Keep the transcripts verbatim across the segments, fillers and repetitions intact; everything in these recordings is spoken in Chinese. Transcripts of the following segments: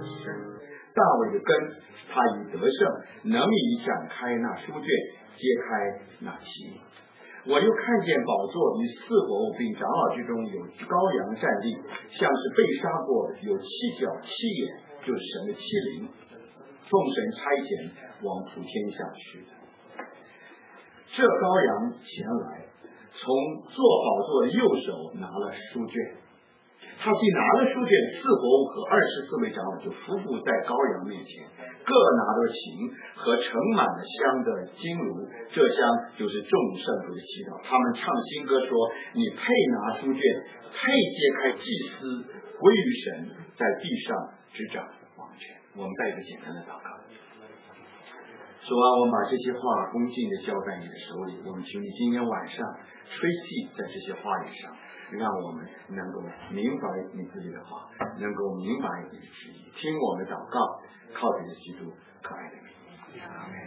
身。大卫的根，他以得胜，能以展开那书卷，揭开那启示。我又看见宝座与四活物并长老之中有羔羊站立，像是被杀过，有七角七眼，就是神的七灵，奉神差遣往普天下去的。这羔羊前来，从坐宝座的右手拿了书卷，他既拿了书卷，四活物和二十四位长老就匍匐在羔羊面前，各拿着琴和盛满了香的金炉，这香就是众圣徒的祈祷。他们唱新歌说：你配拿书卷，配揭开祭司归于神，在地上执掌王权。我们再一个简单的祷告。主啊，我们把这些话恭敬的交在你的手里，我们求你今天晚上吹气在这些话语上，让我们能够明白你自己的话，能够明白你的旨意，听我们的祷告，靠着基督可爱的名。阿门。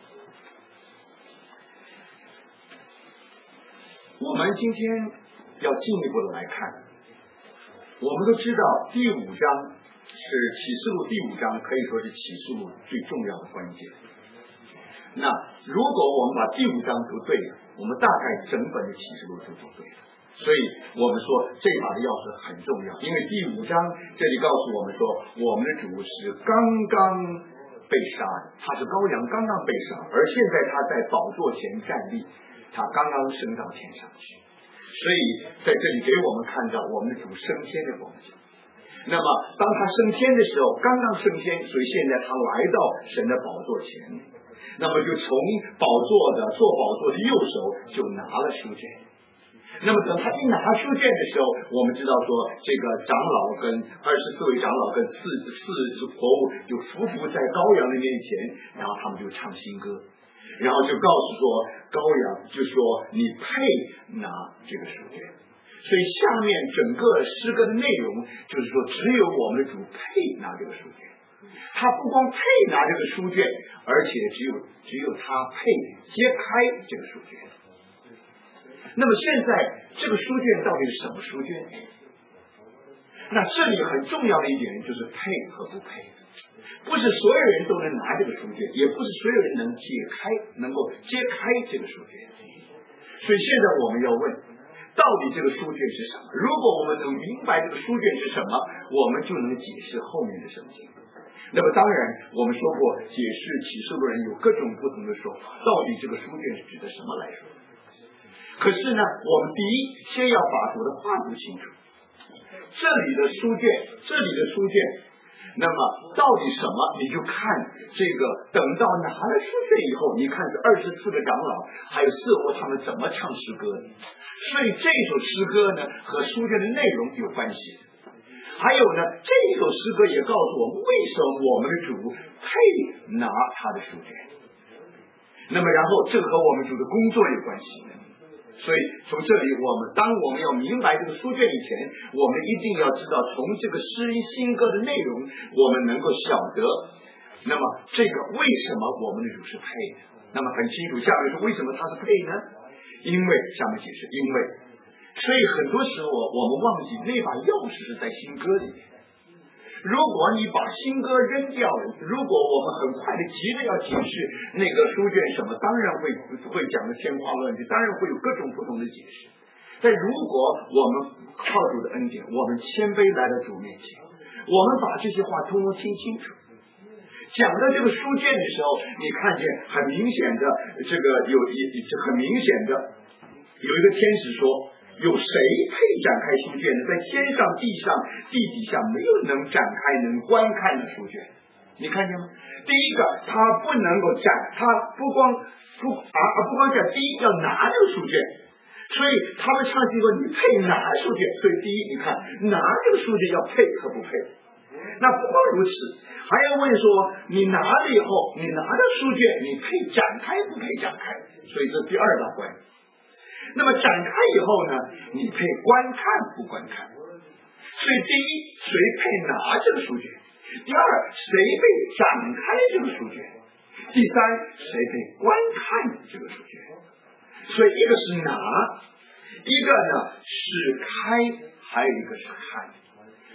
我们今天要进一步的来看，我们都知道第五章是启示录，第五章可以说是启示录最重要的关键。那如果我们把第五章读对了，我们大概整本的启示录就读对了。所以我们说这把的钥匙很重要，因为第五章这里告诉我们说，我们的主是刚刚被杀的，他是羔羊刚刚被杀，而现在他在宝座前站立，他刚刚升到天上去。所以在这里给我们看到我们的主升天的光景。那么当他升天的时候，刚刚升天，所以现在他来到神的宝座前，那么就从宝座的坐宝座的右手就拿了书卷。那么等他一拿书卷的时候，我们知道说这个长老跟二十四位长老跟四四只活物就匍匐在羔羊的面前，然后他们就唱新歌，然后就告诉说羔羊就说你配拿这个书卷。所以下面整个诗歌的内容就是说，只有我们的主配拿这个书卷，他不光配拿这个书卷，而且只有只有他配揭开这个书卷。那么现在这个书卷到底是什么书卷？那这里很重要的一点就是配和不配，不是所有人都能拿这个书卷，也不是所有人能解开能够揭开这个书卷。所以现在我们要问，到底这个书卷是什么？如果我们能明白这个书卷是什么，我们就能解释后面的圣经。那么当然我们说过，解释启示录人有各种不同的说法，到底这个书卷是指的什么来说。可是呢，我们第一先要把主的话读清楚，这里的书卷这里的书卷那么到底什么，你就看这个，等到拿了书卷以后，你看这二十四个长老还有四活他们怎么唱诗歌的。所以这首诗歌呢和书卷的内容有关系。还有呢，这首诗歌也告诉我们为什么我们的主配拿他的书卷。那么然后这和我们主的工作有关系。所以从这里我们当我们要明白这个书卷以前，我们一定要知道从这个诗新歌的内容我们能够晓得，那么这个为什么我们的主是配的。那么很清楚，下面说为什么他是配呢？因为下面解释因为，所以很多时候我们忘记那把钥匙是在新歌里面。如果你把新歌扔掉了，如果我们很快的急着要解释那个书卷什么，当然会会讲的天花乱坠，当然会有各种不同的解释。但如果我们靠主的恩典，我们谦卑来到主面前，我们把这些话通通听清楚。讲到这个书卷的时候，你看见很明显的这个有一很明显的有一个天使说，有谁配展开书卷呢？在天上地上地底下没有能展开能观看的书卷。你看见吗？第一个他不能够展，他不光不啊不光讲，第一要拿这个书卷，所以他们唱戏说你配拿书卷。所以第一你看拿这个书卷要配和不配。那不光如此，还要问说你拿了以后，你拿着书卷你配展开不配展开。所以这第二大关。那么展开以后呢，你配观看不观看。所以第一谁配拿这个书卷，第二谁配展开这个书卷，第三谁配观看这个书卷。所以一个是拿，一个呢是开，还有一个是看。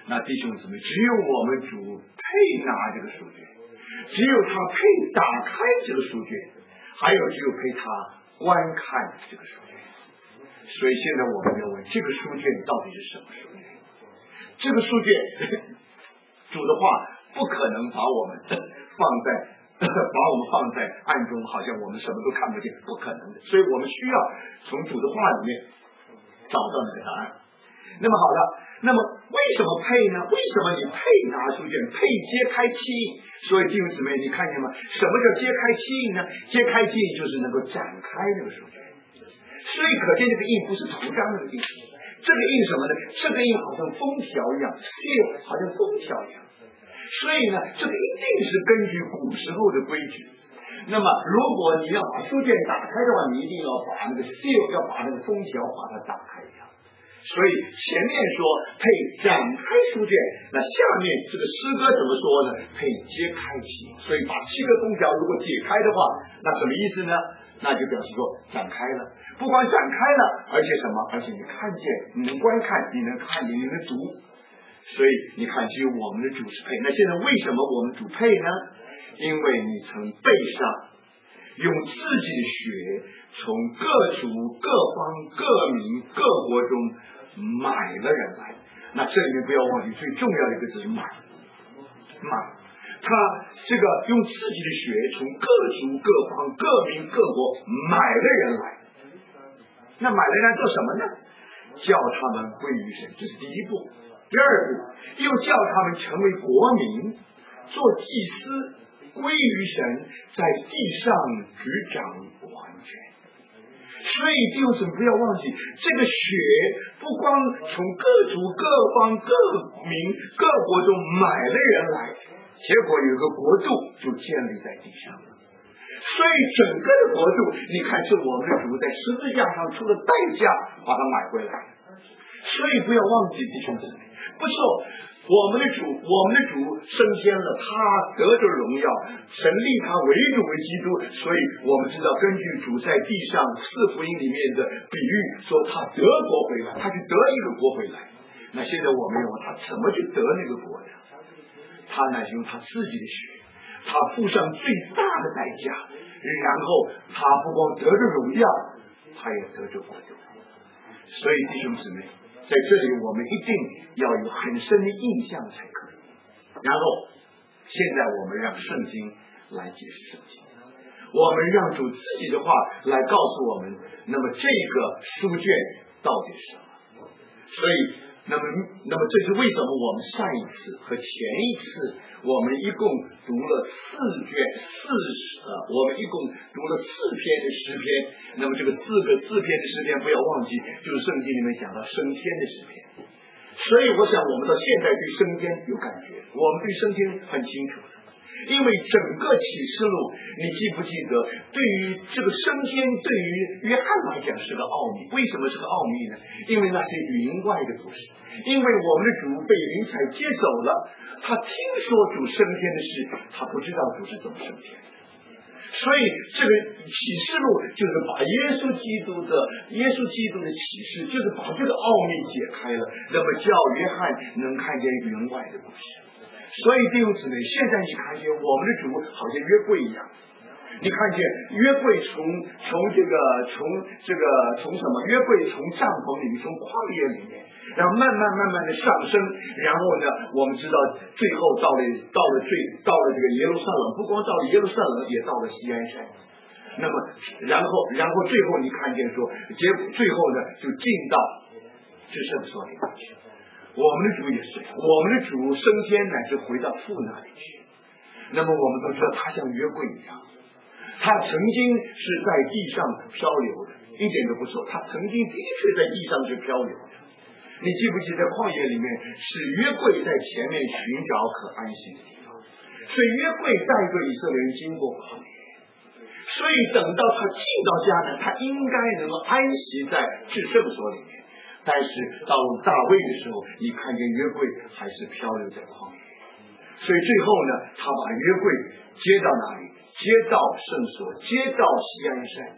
那弟兄姊妹，只有我们主配拿这个书卷，只有他配打开这个书卷，还有只有配他观看这个书卷。所以现在我们要问，这个书卷到底是什么书卷？这个书卷主的话不可能把我们放在把我们放在暗中，好像我们什么都看不见，不可能的。所以我们需要从主的话里面找到那个答案。那么好了，那么为什么配呢？为什么你配拿书卷，配揭开七印？所以弟兄姊妹，你看见吗？什么叫揭开七印呢？揭开七印就是能够展开那个书卷。所以可见这个印不是图章那个印，这个印什么呢？这个印好像封条一样 ，seal 好像封条一样。所以呢，这个一定是根据古时候的规矩。那么，如果你要把书卷打开的话，你一定要把那个 seal 要把那个封条把它打开一样。所以前面说配展开书卷，那下面这个诗歌怎么说呢？配揭开七。所以把七个封条如果解开的话，那什么意思呢？那就表示说展开了，不光展开了，而且什么？而且你看见，你能观看，你能看见，你能读。所以你看，只有我们的主是配。那现在为什么我们主配呢？因为你曾背上，用自己的血从各族、各方、各民、各国中买了人来。那这里面不要忘记最重要的一个字是买，买。他这个用自己的血从各族、各方、各民、各国买了人来。那买了人来做什么呢？叫他们归于神，这是第一步。第二步，又叫他们成为国民，做祭司，归于神，在地上执掌完全。所以弟兄姊妹不要忘记，这个血不光从各族、各方、各民、各国中买了人来，结果有个国度就建立在地上了。所以整个的国度，你看是我们的主在十字架上出了代价把它买回来。所以不要忘记弟兄姊妹，不错，我们的主，我们的主升天了，他得着荣耀，神立他为主为基督。所以我们知道，根据主在地上四福音里面的比喻，说他得国回来，他去得一个国回来。那现在我们问他怎么去得那个国呢？他乃是用他自己的血，他付上最大的代价，然后他不光得着荣耀，他也得着国度。所以弟兄姊妹，在这里我们一定要有很深的印象才可以。然后现在我们让圣经来解释圣经，我们让主自己的话来告诉我们，那么这个书卷到底是什么。所以那么那么这是为什么我们上一次和前一次我们一共读了四卷四十呃，我们一共读了四篇的诗篇。那么这个四个四篇的诗篇不要忘记，就是圣经里面讲到升天的诗篇。所以我想我们到现在对升天有感觉，我们对升天很清楚，因为整个启示录你记不记得，对于这个升天对于约翰来讲是个奥秘。为什么是个奥秘呢？因为那是云外的故事，因为我们的主被云彩接走了，他听说主升天的事，他不知道主是怎么升天的。所以这个启示录就是把耶稣基督的耶稣基督的启示，就是把这个奥秘解开了，那么叫约翰能看见云外的故事。所以弟兄姊妹，现在你看见我们的主好像约柜一样，你看见约柜从从这个从这个从什么？约柜从帐篷里面，从旷野里面，然后慢慢慢慢的上升，然后呢，我们知道最后到了到了最到了这个耶路撒冷，不光到了耶路撒冷，也到了锡安山。那么然后然后最后你看见说，结果最后呢就进到至圣所里面去。我们的主也是，我们的主升天乃是回到父那里去。那么我们都知道他像约柜一样，他曾经是在地上漂流的，一点都不错，他曾经的确在地上是漂流的。你记不记得旷野里面是约柜在前面寻找可安息的地方，所以约柜带着以色列人经过旷野，所以等到他进到迦南，他应该能够安息在至圣所里面。但是到大卫的时候，你看见约柜还是漂流在旷野，所以最后呢，他把约柜接到哪里？接到圣所，接到锡安山。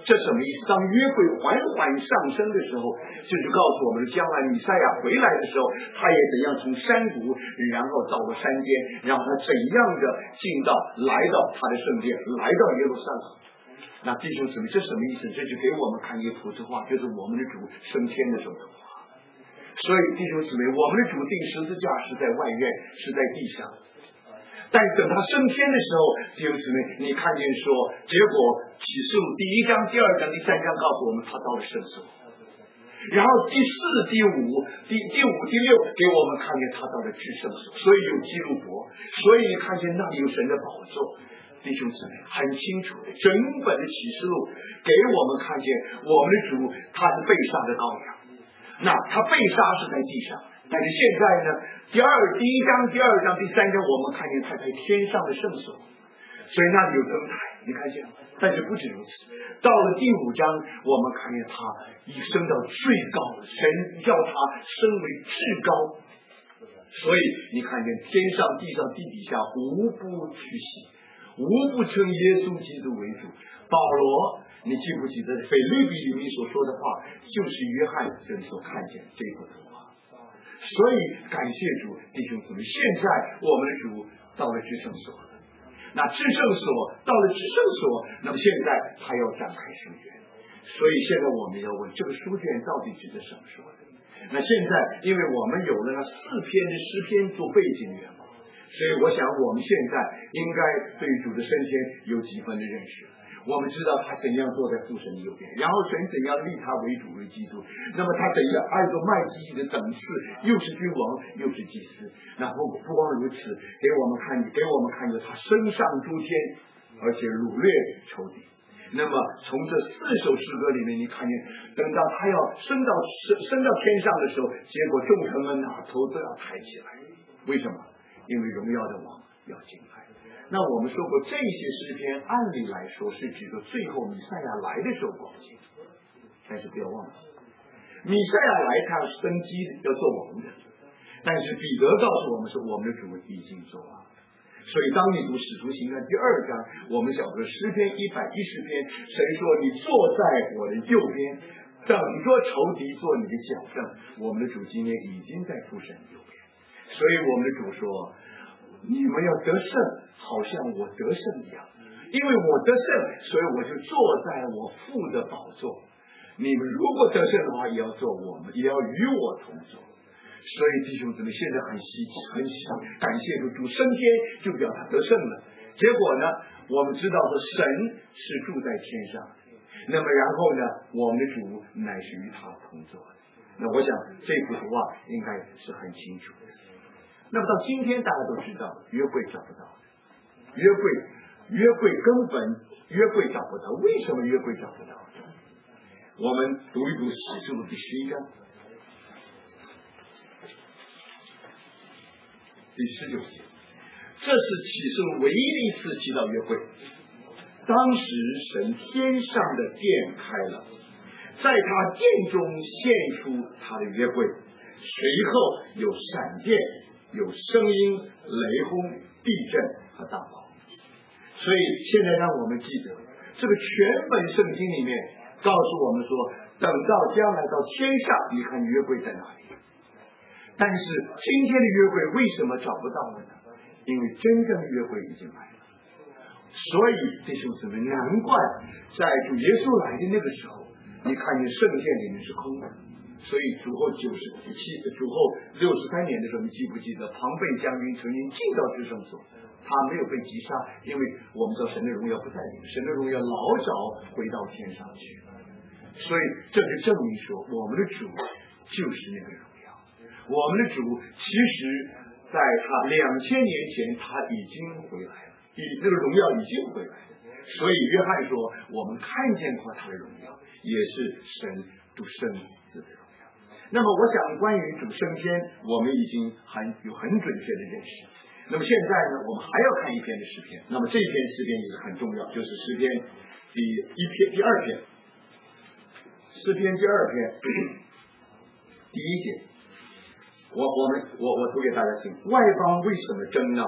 这什么意思？当约柜缓缓上升的时候，就是告诉我们将来弥赛亚回来的时候，他也怎样从山谷，然后到了山间，然后他怎样的进到来到他的圣殿，来到耶路撒冷。那弟兄姊妹，这什么意思？这就给我们看一个普通话，就是我们的主升天的时候的话。所以弟兄姊妹，我们的主定十字架是在外院，是在地上。但等他升天的时候，弟兄姊妹，你看见说，结果启示录第一章、第二章、第三章告诉我们，他到了圣所。然后第四、第五、第第五、第六给我们看见他到了至圣所，所以有基路伯，所以你看见那里有神的宝座。弟兄姊妹，很清楚的，整本的启示录给我们看见，我们的主他是被杀的羔羊，那他被杀是在地上。但是现在呢，第二第一章、第二章、第三章，我们看见他在天上的圣所，所以那里有灯台，你看见吗？但是不止如此，到了第五章，我们看见他已升到最高，神叫他升为至高，所以你看见天上、地上、地底下无不屈膝，无不称耶稣基督为主。保罗，你记不记得腓立比里面所说的话，就是约翰人所看见这幅图画。所以感谢主，弟兄姊妹，现在我们的主到了至圣所，那至圣所到了至圣所，那么现在他要展开书卷，所以现在我们要问，这个书卷到底指的什么说的？那现在因为我们有了那四篇的诗篇做背景源嘛，所以我想我们现在应该对主的升天有几分的认识。我们知道他怎样坐在父神的右边，然后神怎样立他为主为基督，那么他怎样按照麦基洗的等次，又是君王又是祭司。那不不光如此，给我们看给我们看见他升上诸天，而且掳掠仇敌。那么从这四首诗歌里面，你看见等到他要升到升升到天上的时候，结果众臣们哪头都要抬起来。为什么？因为荣耀的王要进来。那我们说过，这些诗篇按理来说是指着最后弥赛亚来的时候光景，但是不要忘记，弥赛亚来他是登基的，要做王的，但是彼得告诉我们说，我们的主已经做王。所以当你读使徒行传第二章，我们晓得诗篇一百一十篇，神说你坐在我的右边，等着仇敌做你的脚凳。我们的主今天已经在父神右边，所以我们的主说，你们要得胜，好像我得胜一样，因为我得胜，所以我就坐在我父的宝座。你们如果得胜的话，也要做我们，也要与我同坐。所以弟兄姊妹，现在很稀奇，很喜感谢主，主升天就表他得胜了。结果呢，我们知道说神是住在天上，那么然后呢，我们的主乃是与他同坐的。那我想这幅图画应该是很清楚的。那么到今天大家都知道，约柜找不到，约柜约柜根本约柜找不到，为什么约柜找不到？我们读一读启示录第十一章第十九节，这是启示录唯一的一次提到约柜。当时神天上的殿开了，在他殿中现出他的约柜，随后有闪电，有声音、雷轰、地震和大雹。所以现在让我们记得，这个全本圣经里面告诉我们说，等到将来到天上，你看约柜在哪里？但是今天的约柜为什么找不到了呢？因为真正的约柜已经来了。所以弟兄姊妹，难怪在主耶稣来的那个时候，你看见圣殿里面是空的。所以主后九十七主后六十三年的时候，你记不记得庞贝将军曾经进到至圣所，他没有被击杀，因为我们知道神的荣耀不在里面，神的荣耀老早回到天上去。所以这就证明说，我们的主就是那个荣耀。我们的主其实在他两千年前他已经回来了，以那个荣耀已经回来了。所以约翰说，我们看见过他的荣耀，也是神独生子的荣耀。那么我想关于主升天，我们已经很有很准确的认识。那么现在呢，我们还要看一篇的诗篇。那么这一篇诗篇也是很重要，就是诗篇第一篇第二篇，诗篇第二篇第一节，我我们我我读给大家听。外邦为什么争闹？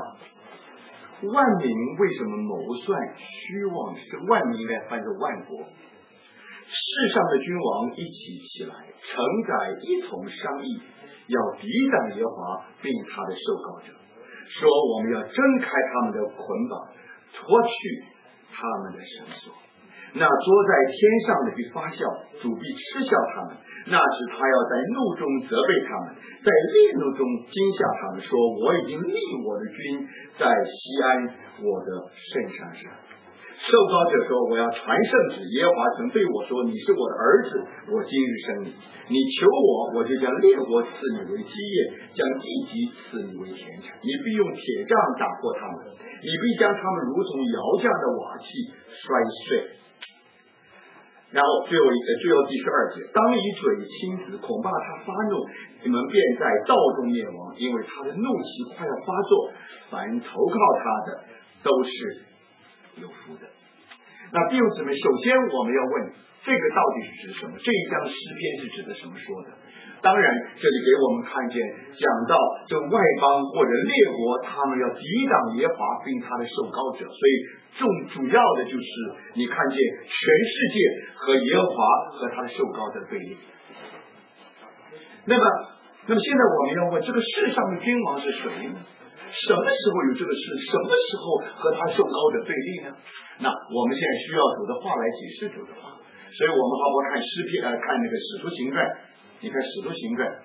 万民为什么谋算虚妄？这万民应该翻作万国。 世上的君王一起起来，承载一同商议，要抵挡耶和华并他的受膏者，说我们要挣开他们的捆绑，脱去他们的绳索。那捉在天上的必发笑，主必嗤笑他们。那时他要在怒中责备他们，在烈怒中惊吓他们，说我已经立我的君在西安我的圣山上。受膏者说，我要传圣旨，耶和华曾对我说，你是我的儿子，我今日生你。你求我，我就将列国赐你为基业，将地级赐你为田产。你必用铁杖打破他们，你必将他们如同窑匠的瓦器摔碎。然后最后一个，最后第十二节，当以嘴亲子，恐怕他发怒，你们便在道中灭亡，因为他的怒气快要发作。凡投靠他的，都是有福的。那弟兄姊妹，首先我们要问，这个到底是指什么？这一章诗篇是指的什么说的？当然，这里给我们看见讲到这外邦或者列国，他们要抵挡耶和华并他的受膏者，所以重主要的就是你看见全世界和耶和华和他的受膏者对立。那么，那么现在我们要问，这个世上的君王是谁呢？什么时候有这个事？什么时候和他受膏者对立呢？那我们现在需要主的话来解释主的话，所以我们好不好看诗篇？呃，看那个使徒行传。你看使徒行传，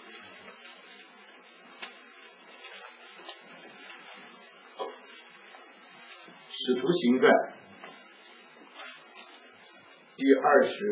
使徒行传第二十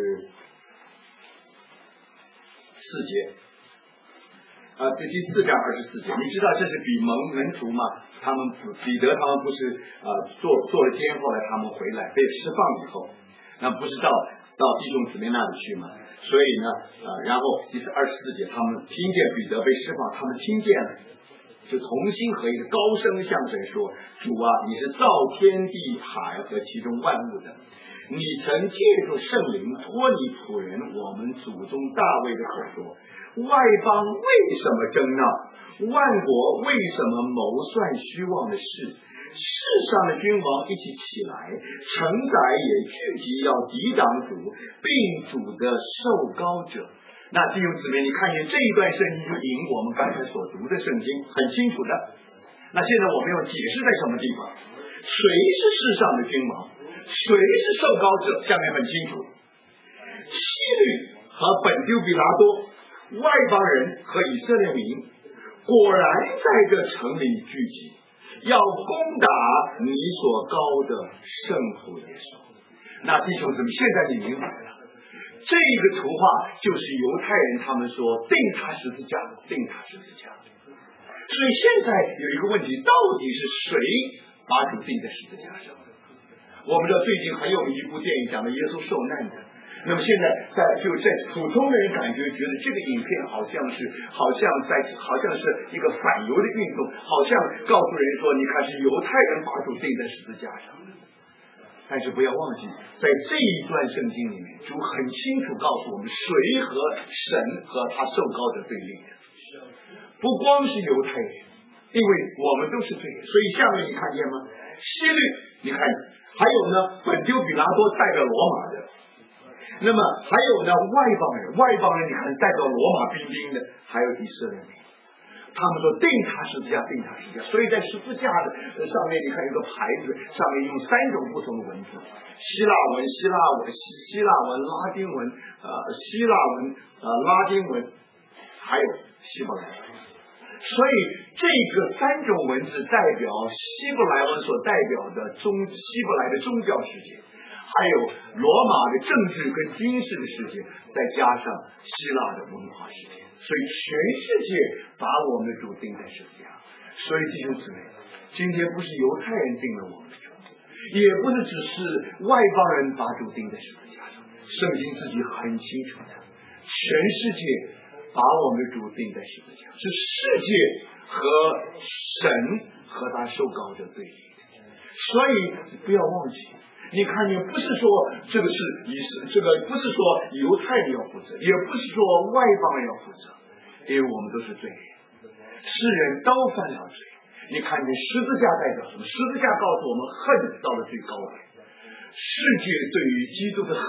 四节。啊，这第四章二十四节，你知道这是比蒙门徒嘛？他们彼得他们不是呃做做了监，后来他们回来被释放以后，那不是到到弟兄姊妹那里去嘛？所以呢，呃，然后第二十四节，他们听见彼得被释放，他们听见了，就同心合意的高声向神说：“主啊，你是造天地海和其中万物的。你曾借助圣灵托你仆人我们祖宗大卫的口说，外邦为什么争闹？万国为什么谋算虚妄的事？世上的君王一起起来，承载也聚集要抵挡主，并主的受膏者。”那弟兄姊妹，你看见这一段圣经就引我们刚才所读的圣经很清楚的。那现在我们要解释在什么地方？谁是世上的君王？谁是受膏者？下面很清楚，希律和本丢比拉多，外邦人和以色列民，果然在这城里聚集，要攻打你所膏的圣父耶稣。那弟兄姊妹，现在你明白了，这个图画就是犹太人他们说钉他十字架，钉他十字架。所以现在有一个问题，到底是谁把主钉在十字架上？我们知道最近还有一部电影讲的耶稣受难的，那么现在在就在普通的人感觉觉得这个影片好像是好像在好像是一个反犹的运动，好像告诉人说你看是犹太人把主钉在十字架上。但是不要忘记，在这一段圣经里面，主很清楚告诉我们谁和神和他受膏者对立的，不光是犹太人，因为我们都是罪人。所以下面你看见吗？希律，你看，还有呢，本丢比拉多代表罗马的，那么还有呢，外邦人，外邦人你看代表罗马兵兵的，还有以色列人。他们说钉他十字架，钉他十字架，所以在十字架的上面，你看有个牌子，上面用三种不同的文字：希腊文、希腊文、希希腊文、拉丁文，呃，希腊文、呃，拉丁文，还有希伯来文。所以这个三种文字代表希伯来文所代表的宗希伯来的宗教世界，还有罗马的政治跟军事的世界，再加上希腊的文化世界。所以全世界把我们的主钉在十字架。所以弟兄姊妹，今天不是犹太人钉了我们的主，也不是只是外邦人把主钉在十字架上，圣经自己很清楚的，全世界把我们的主钉在十字架，是世界和神和他受膏者对立的。所以不要忘记，你看见不是说这个是以这个不是说犹太人要负责，也不是说外邦人要负责，因为我们都是罪人，世人都犯了罪。你看见十字架代表什么？十字架告诉我们恨到了最高点，世界对于基督的恨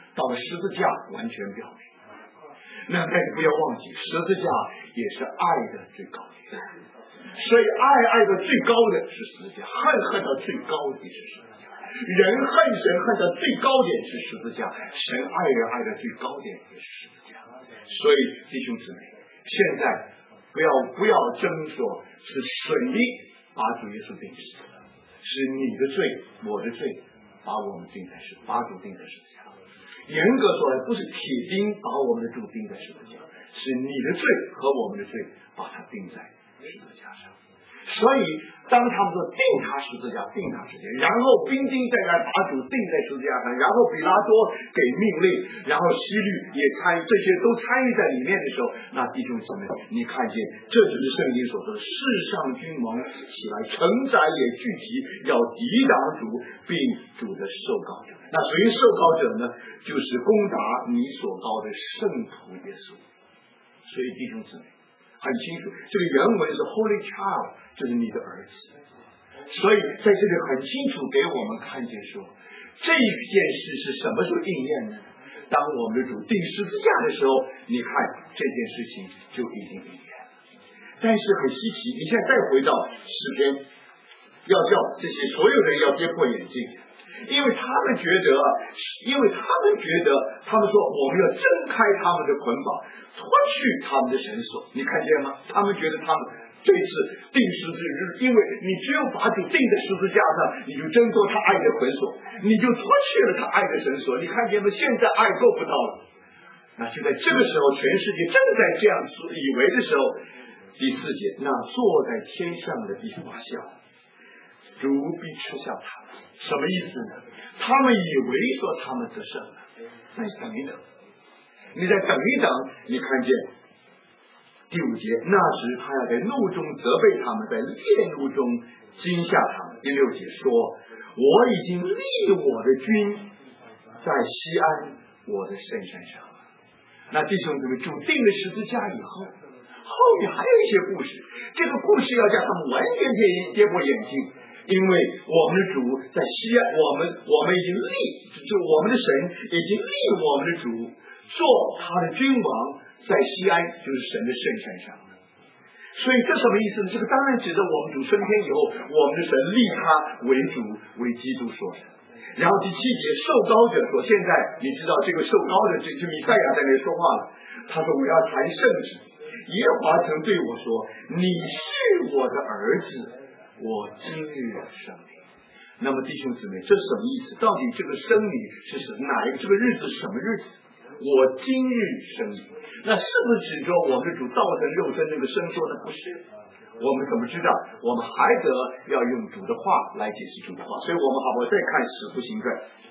到了十字架完全表明。那但是不要忘记，十字架也是爱的最高点，所以爱爱的最高的是十字架，恨恨到最高点是十字架，人恨神恨到最高点是十字架，神爱人爱的最高点也是十字架。所以弟兄姊妹，现在不要不要争说是谁把主耶稣钉十字架，是你的罪我的罪把我们钉在十把主钉在十字架。严格说来，不是铁钉把我们的主钉在十字架，是你的罪和我们的罪把它钉在十字架上。所以当他们说钉他十字架，钉他十字架，然后兵丁再来把主钉在十字架上，然后比拉多给命令，然后希律也参这些都参与在里面的时候，那弟兄姊妹，你看见这就是圣经所说的世上君王起来，臣宰也聚集，要抵挡主并主的受膏者。那谁受膏者呢？就是攻打你所膏的圣徒耶稣。所以弟兄姊妹很清楚，这个原文是 Holy Child， 这是你的儿子。所以在这里很清楚给我们看见说，这件事是什么时候应验呢？当我们的主钉十字架的时候，你看这件事情就已经应验了。但是很稀奇，你现在再回到诗篇，要叫这些所有人要跌破眼镜，因为他们觉得，因为他们觉得，他们说我们要挣开他们的捆绑，脱去他们的绳索。你看见吗？他们觉得他们这次钉十字架，因为你只有把主钉在十字架上，你就挣脱他爱的捆锁，你就脱去了他爱的绳索。你看见吗？现在爱够不到了。那就在这个时候，全世界正在这样以为的时候，第四节，那坐在天上的必发笑，主必吃下他们。什么意思呢？他们以为说他们得胜了，再等一等，你再等一等，你看见第五节，那时他要在怒中责备他们，在烈怒中惊吓他们。第六节说，我已经立我的军在西安我的圣山上了。那弟兄姊妹，主定了十字架以后，后面还有一些故事，这个故事要叫他们完全跌破眼镜。因为我们的主在西安，我们我们已经立，就我们的神已经立我们的主做他的君王，在西安就是神的圣山上。所以这什么意思呢？这个当然指着我们主升天以后，我们的神立他为主，为基督说的。然后第七节，受膏者说，现在你知道这个受膏的这就米赛亚在那里说话了，他说我要传圣旨，耶和华曾对我说，你是我的儿子，我今日生你。那么弟兄姊妹，这是什么意思？到底这个生你是哪一个？这个日子什么日子？我今日生你，那是不是指着我们的主道成肉身那个生说呢？不是。我们怎么知道？我们还得要用主的话来解释主的话。所以我们好不好再看使徒行传？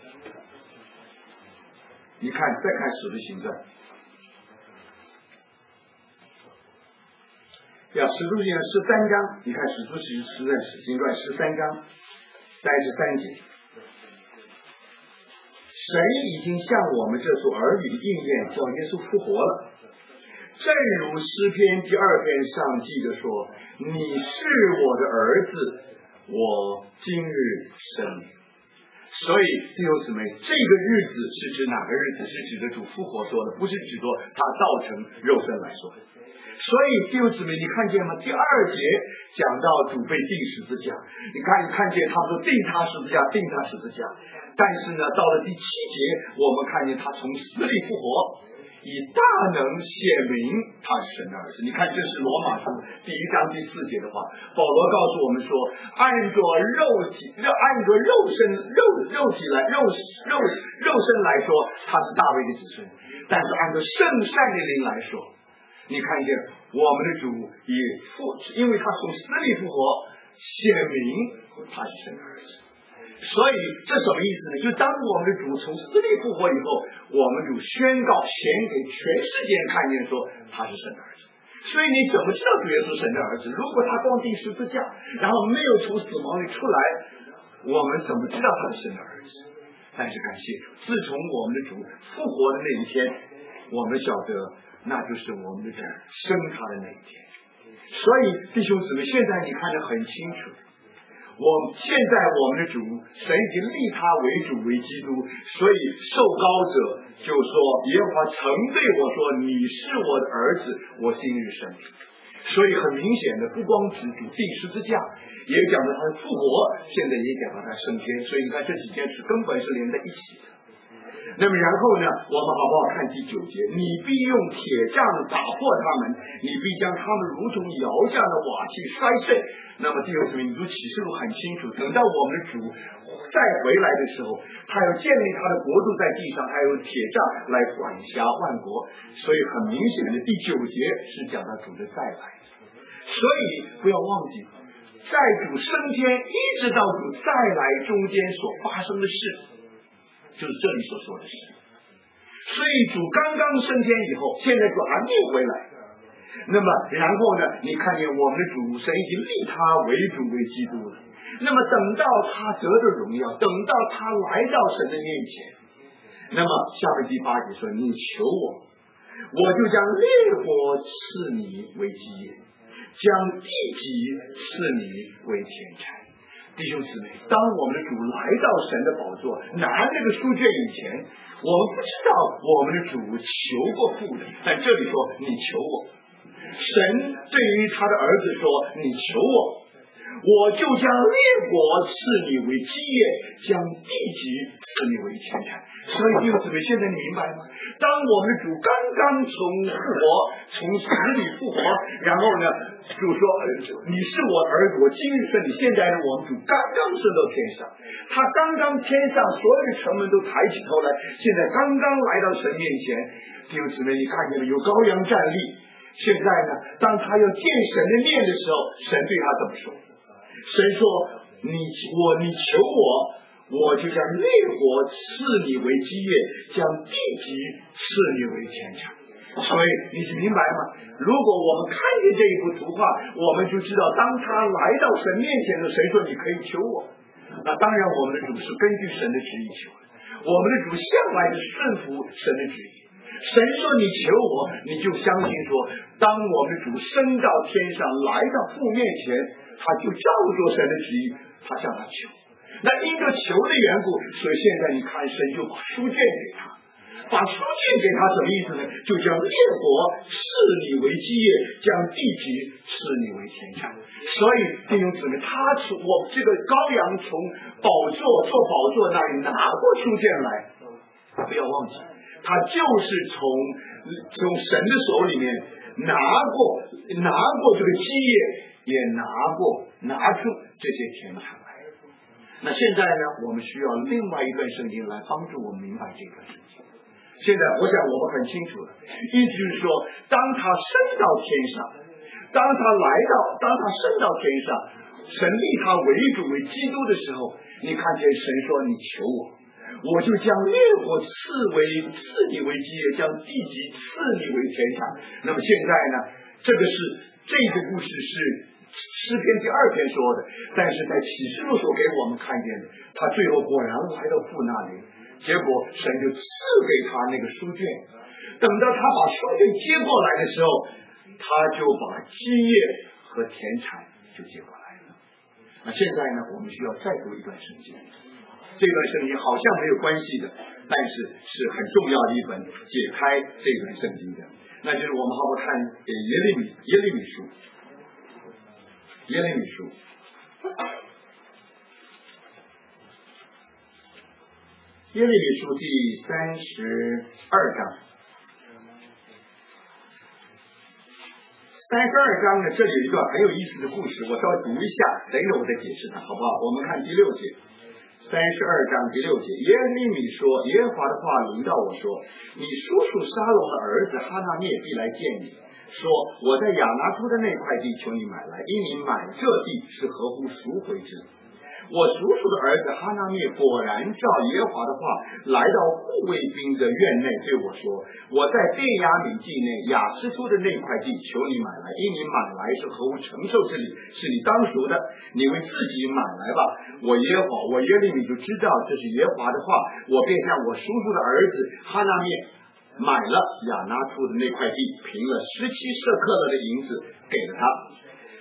你看，再看使徒行传。要使徒行传十三章，你看使徒行传行传十三章三十三节，神已经向我们这所儿女的应验，叫耶稣复活了。正如诗篇第二篇上记着说，你是我的儿子，我今日生你。所以弟兄姊妹，这个日子是指哪个日子？是指着主复活说的，不是指着他造成肉身来说的。所以弟兄姊妹，你看见吗？第二节讲到主被钉十字架，你看你看见他们说钉他十字架，钉他十字架。但是呢，到了第七节，我们看见他从死里复活，以大能显明他是神的儿子。你看，这是罗马书第一章第四节的话，保罗告诉我们说，按着肉体，按着肉身肉肉体来肉肉肉身来说，他是大卫的子孙；但是按照圣善的灵来说，你看见我们的主也复，因为他从死里复活，显明他是神的儿子。所以这什么意思呢？就当我们的主从死里复活以后，我们主宣告显给全世界看见说他是神的儿子。所以你怎么知道主耶稣是神的儿子？如果他光钉十字架，然后没有从死亡里出来，我们怎么知道他是神的儿子？但是感谢主，自从我们的主复活的那一天，我们晓得那就是我们的主生他的那一天。所以弟兄姊妹，现在你看得很清楚， 我现在我们的主神已经立他为主为基督，所以受膏者就说耶和华曾对我说你是我的儿子，我今日生你。所以很明显的，不光指主定十字架，也讲到他的复活，现在也讲到他升天，所以你看这几件事根本是连在一起的。那么然后呢，我们好不好看第九节？你必用铁杖打破他们，你必将他们如同窑匠的瓦器摔碎。那么弟兄姊妹，你读启示录很清楚，等到我们的主再回来的时候，他要建立他的国度在地上，还有铁杖来管辖万国。所以很明显的，第九节是讲到主的再来。所以不要忘记，在主升天一直到主再来中间所发生的事，就是这里所说的事。所以主刚刚升天以后，现在主还没有回来。那么然后呢，你看见我们的主神已经立他为主为基督了。那么等到他得着荣耀，等到他来到神的面前，那么下面第八节说，你求我，我就将烈火赐你为基业，将地级赐你为田产。弟兄姊妹，当我们的主来到神的宝座，拿这个书卷以前，我们不知道我们的主求过父的，但这里说你求我，神对于他的儿子说你求我，我就将列国赐你为基业，将地级赐你为田产。所以弟兄姊妹，现在你明白吗？当我们的主刚刚从复活，从死里复活，然后呢主说你是我儿子，我今日生你。现在呢我们主刚刚升到天上，他刚刚天上所有的城门都抬起头来，现在刚刚来到神面前。弟兄姊妹，你看见了有羔羊站立。现在呢当他要见神的面的时候，神对他怎么说？神说你我你求我，我就将列国赐你为基业，将地级赐你为田产。所以你是明白吗？如果我们看见这一幅图画，我们就知道当他来到神面前的，神说你可以求我。那当然我们的主是根据神的旨意求的，我们的主向来是顺服神的旨意。神说你求我，你就相信说当我们的主升到天上来到父面前，他就照着神的旨意，他向他求。那因着求的缘故，所以现在你看神就把书卷给他，把书卷给他什么意思呢？就将列国赐你为基业，将地级赐你为田产。所以弟兄姊妹，他从我这个羔羊从宝座做宝座那里拿过书卷来，不要忘记他就是从从神的手里面拿过拿过这个基业，也拿过拿出这些田产来。那现在呢，我们需要另外一段圣经来帮助我们明白这段圣经。现在我想我们很清楚了，意思就是说，当他升到天上，当他来到，当他升到天上，神立他为主为基督的时候，你看见神说你求我，我就将烈火赐为赐你为基业，将地级赐你为田产。那么现在呢，这个是这个故事是诗篇第二篇说的，但是在启示录所给我们看见的，他最后果然来到父那里，结果神就赐给他那个书卷。等到他把书卷接过来的时候，他就把基业和田产就接过来了。那现在呢，我们需要再读一段圣经。这段圣经好像没有关系的，但是是很重要的一本解开这段圣经的，那就是我们好好看耶利米耶利米书耶利米书耶利米书第三十二章。三十二章呢，这里有一段很有意思的故事，我稍微读一下，等一会儿我再解释它，好不好？我们看第六节，三十二章第六节，耶利米说，耶和华的话临到我说，你叔叔沙龙的儿子哈纳涅必来见你，说我在亚拿突的那块地求你买来，因你买这地是合乎赎回之。我叔叔的儿子哈纳灭果然照耶和华的话来到护卫兵的院内对我说，我在便雅悯境内雅斯突的那块地求你买来，因你买来是合乎承受之理，是你当赎的，你为自己买来吧。我耶和华我耶利米就知道这是耶和华的话，我便向我叔叔的儿子哈纳灭买了亚拿突的那块地，凭了十七舍克勒的银子给了他。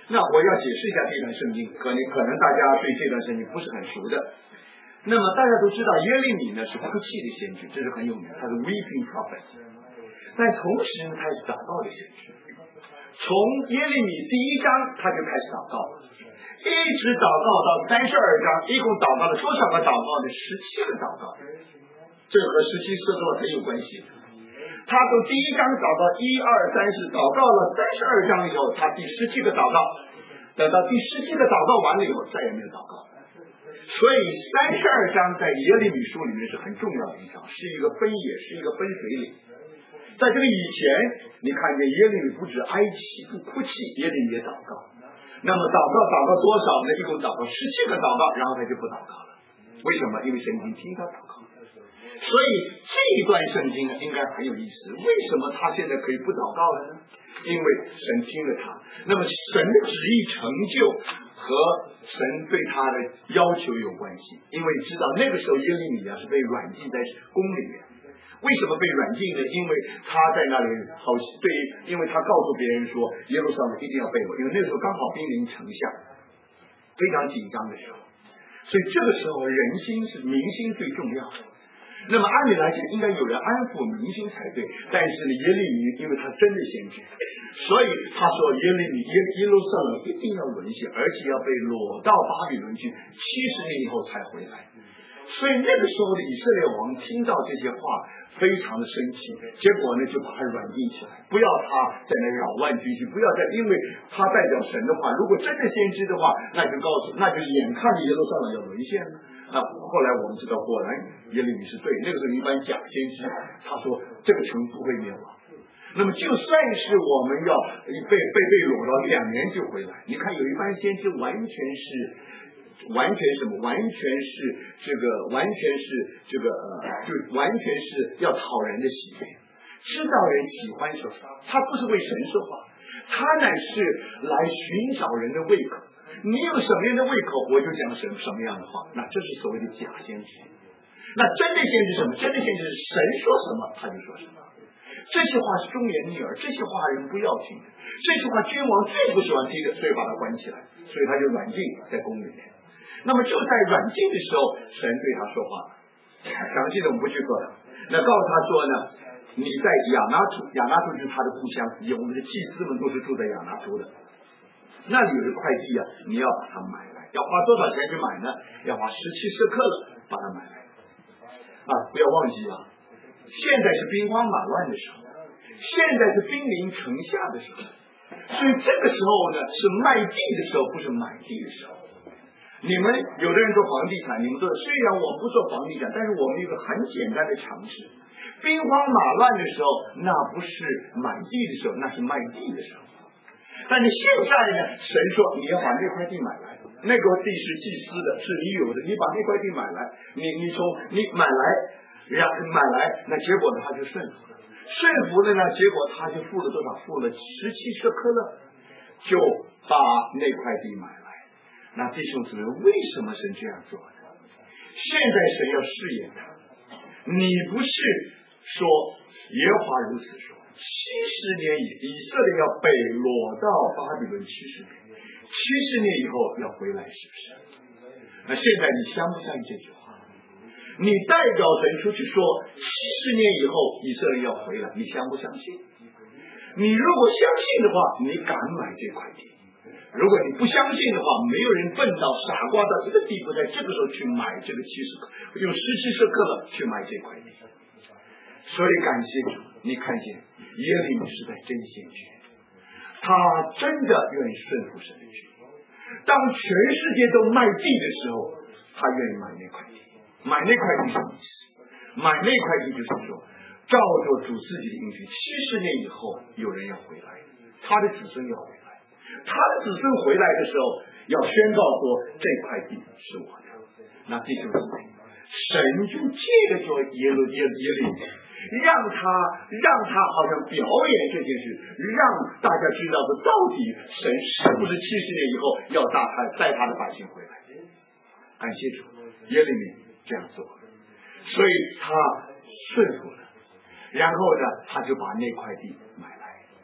那我要解释一下这段圣经，可能可能大家对这段圣经不是很熟的。那么大家都知道耶利米呢是哭泣的先知，这是很有名，他是 weeping prophet。但同时呢，他也是祷告的先知。从耶利米第一章他就开始祷告，一直祷告到三十二章，一共祷告了多少个祷告呢？十七个祷告，这和十七色座很有关系。他从第一章祷告一二三四，祷告了三十二章以后，他第十七个祷告，等到第十七个祷告完了以后，再也没有祷告。所以三十二章在耶利米书里面是很重要的一章，是一个分野，是一个分水岭。在这个以前，你看见耶利米不止哀泣不哭泣，耶利米也祷告。那么祷告祷告多少呢？一共祷告十七个祷告，然后他就不祷告了。为什么？因为神已经听他祷告。所以这一段圣经呢，应该很有意思。为什么他现在可以不祷告了呢？因为神听了他。那么神的旨意成就和神对他的要求有关系。因为知道那个时候耶利米啊是被软禁在宫里面。为什么被软禁呢？因为他在那里好对，因为他告诉别人说耶路撒冷一定要被我，因为那时候刚好兵临城下，非常紧张的时候。所以这个时候人心是民心最重要的。那么按理来讲，应该有人安抚民心才对。但是呢，耶利米因为他真的先知，所以他说耶利米耶耶路撒冷一定要沦陷，而且要被掳到巴比伦去，七十年以后才回来。所以那个时候的以色列王听到这些话，非常的生气，结果呢就把他软禁起来，不要他在那扰乱军心，不要再因为他代表神的话，如果真的先知的话，那就告诉，那就眼看着耶路撒冷要沦陷了。那后来我们知道，果然耶利米是对。那个时候一般假先知，他说这个城不会灭亡。那么就算是我们要被被被掳到两年就回来，你看有一般先知完全是。完全什么？完全是这个，完全是这个，呃，就完全是要讨人的喜悦，知道人喜欢说话，他不是为神说话，他乃是来寻找人的胃口。你有什么样的胃口，我就讲什么什么样的话。那这是所谓的假先知。那真的先知什么？真的先知是神说什么他就说什么。这些话是忠言逆耳，这些话人不要听的，这些话君王最不喜欢听的，所以把他关起来，所以他就软禁在宫里面。那么就在软禁的时候，神对他说话，详细的我们不去说了。那告诉他说呢，你在亚拿图，亚拿图就是他的故乡，我们的祭司们都是住在亚拿图的，那里有一块地啊，你要把它买来，要花多少钱去买呢？要花十七舍克勒把它买来。啊，不要忘记啊，现在是兵荒马乱的时候，现在是兵临城下的时候，所以这个时候呢是卖地的时候，不是买地的时候。你们有的人做房地产，你们做，虽然我不做房地产，但是我们有个很简单的常识，兵荒马乱的时候，那不是买地的时候，那是卖地的时候。但是现在呢，神说你要把那块地买来，那个地是祭司的，是你有的，你把那块地买来，你你从你买来，然买来，那结果呢他就顺服了，顺服了呢，结果他就付了多少？付了十七舍克勒，就把那块地买来。那弟兄姊妹，为什么神这样做呢？现在神要试验他，你不是说耶和华如此说，七十年以以色列要被掳到巴比伦七十年，七十年以后要回来，是不是？那现在你相不相信这句话？你代表神出去说七十年以后以色列要回来，你相不相信？你如果相信的话，你敢买这块地？如果你不相信的话，没有人笨到傻瓜到这个地步，在这个时候去买这个七十克，用十七舍克勒去买这块地。所以感谢主，你看见耶利米是在真先知，他真的愿意顺服神的旨意。当全世界都卖地的时候，他愿意买那块地。买那块地什么意思？买那块地就是说，照着主自己的应许，七十年以后有人要回来，他的子孙要回来。他的子孙回来的时候，要宣告说这块地是我的。那弟兄姊妹，神就借着说耶路耶耶利米，让他让他好像表演这件事，让大家知道说到底神是不是七十年以后要带他带他的百姓回来。感谢主，耶利米这样做，所以他顺服了，然后呢，他就把那块地买来。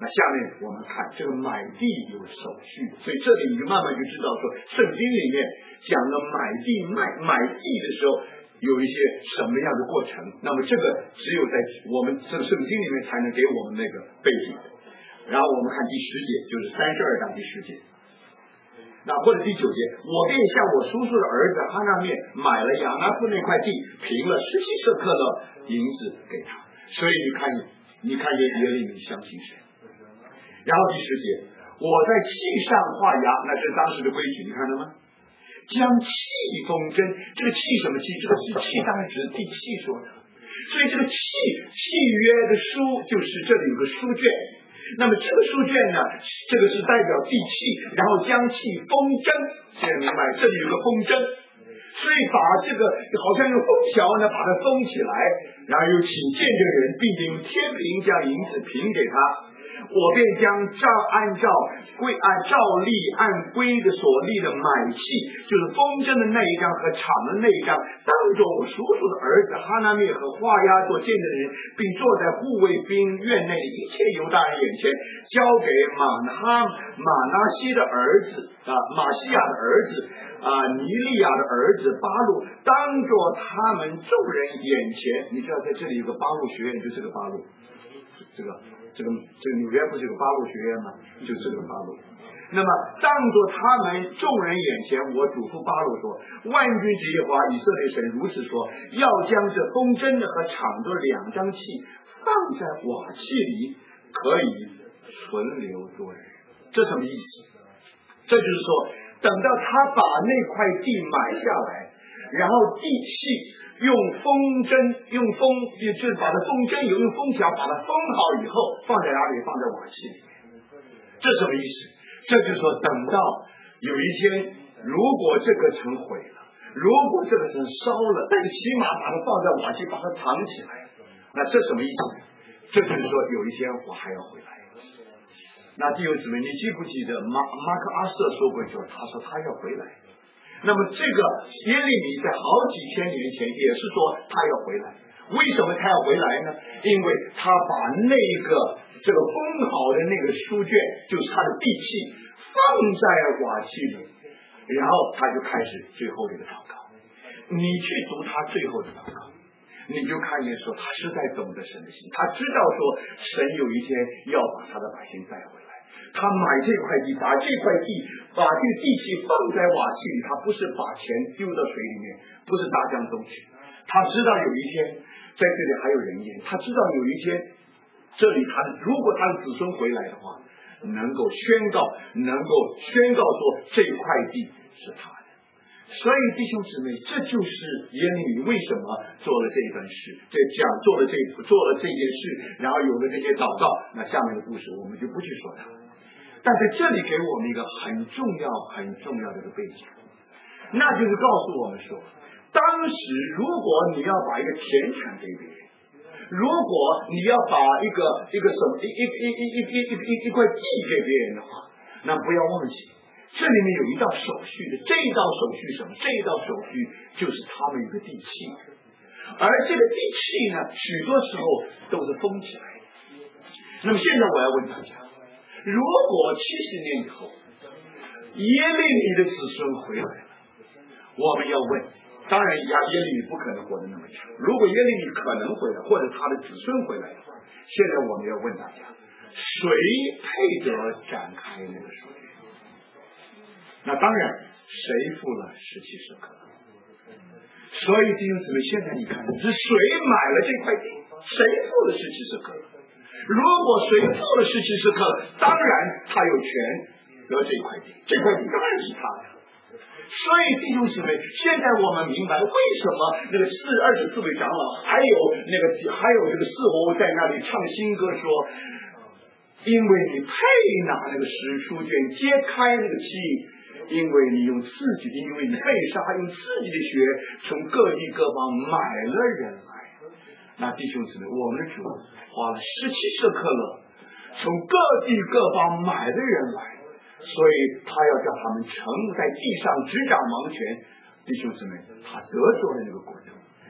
那下面我们看这个买地有手续，所以这里你就慢慢就知道说，圣经里面讲了买地卖买地的时候有一些什么样的过程。那么这个只有在我们这个圣经里面才能给我们那个背景。然后我们看第十节，就是三十二章第十节。那或者第九节，我便向我叔叔的儿子哈那面买了亚拿夫那块地，凭了十七舍克勒银子给他。所以你看，你看见耶利米相信神。然后第十节，我在器上画押，那是当时的规矩，你看到吗？将契封真，这个契什么契？这个是契，当然指地契说的。所以这个契契约的书，就是这里有个书卷。那么这个书卷呢，这个是代表地契，然后将契封真，现在明白这里有个封真，所以把这个好像用封条呢把它封起来，然后又请见证人，并且用天平将银子平给他。我便将照按照规按照例按规的所立的买契，就是风筝的那一张和场的那一张，当着我叔叔的儿子哈拿灭和画押做见证的人，并坐在护卫兵院内一切犹大人眼前，交给马哈马拿西的儿子啊马西亚的儿子啊尼利亚的儿子巴路，当着他们众人眼前。你知道在这里有个巴路学院，就这个巴路，这个这个这个纽约不是有个巴路学院吗？就这个巴路。那么当着他们众人眼前，我嘱咐巴路说：万军之耶和华以色列神如此说，要将这风筝的和场的两张器放在瓦器里，可以存留多日。这什么意思？这就是说，等到他把那块地买下来，然后地契用风筝用风也就是把它风筝有用封条把它封好以后，放在哪里？放在瓦器里面。这什么意思？这就是说，等到有一天如果这个城毁了，如果这个城烧了，但是起码把它放在瓦器把它藏起来，那这什么意思？这就是说有一天我还要回来。那弟兄姊妹，你记不记得马马克阿瑟说过一句，他说他要回来。那么这个耶利米在好几千年前也是说他要回来。为什么他要回来呢？因为他把那个这个封好的那个书卷，就是他的地契，放在瓦器里，然后他就开始最后这个祷告。你去读他最后的祷告，你就看见说他是在懂得神的心，他知道说神有一天要把他的百姓带回来。他买这块地，把这块地把这个地契放在瓦器里，他不是把钱丢到水里面，不是大江东去。他知道有一天在这里还有人烟，他知道有一天这里他如果他的子孙回来的话，能够宣告能够宣告说这块地是他的。所以弟兄姊妹，这就是耶利米为什么做了这一段事，这讲做了这做了这件事，然后有了这些祷告。那下面的故事我们就不去说它，但在这里给我们一个很重要很重要的一个背景，那就是告诉我们说，当时如果你要把一个田产给别人，如果你要把一个一个什么一一一一一一一一块地给别人的话，那不要忘记这里面有一道手续的，这一道手续什么？这一道手续就是他们有个地契，而这个地契呢，许多时候都是封起来的。那么现在我要问大家，如果七十年以后耶利米的子孙回来了，我们要问，当然耶利米不可能活得那么长，如果耶利米可能回来，或者他的子孙回来的话，现在我们要问大家，谁配得展开那个手续？那当然谁付了十七舍克勒。所以弟兄姊妹，现在你看是谁买了这块地，谁付了十七舍克勒。如果谁付了十七舍克勒，当然他有权得这块地，这块地当然是他的。所以弟兄姊妹，现在我们明白为什么那个四二十四位长老还有那个还有这个四活在那里唱新歌说，因为你配拿那个史书卷，揭开那个契，因为你用自己的，因为你被杀，用自己的血从各地各方买了人来。那弟兄姊妹，我们的主花了十七舍克勒，从各地各方买了人来，所以他要叫他们承在地上执掌王权。弟兄姊妹，他得着了那个国度。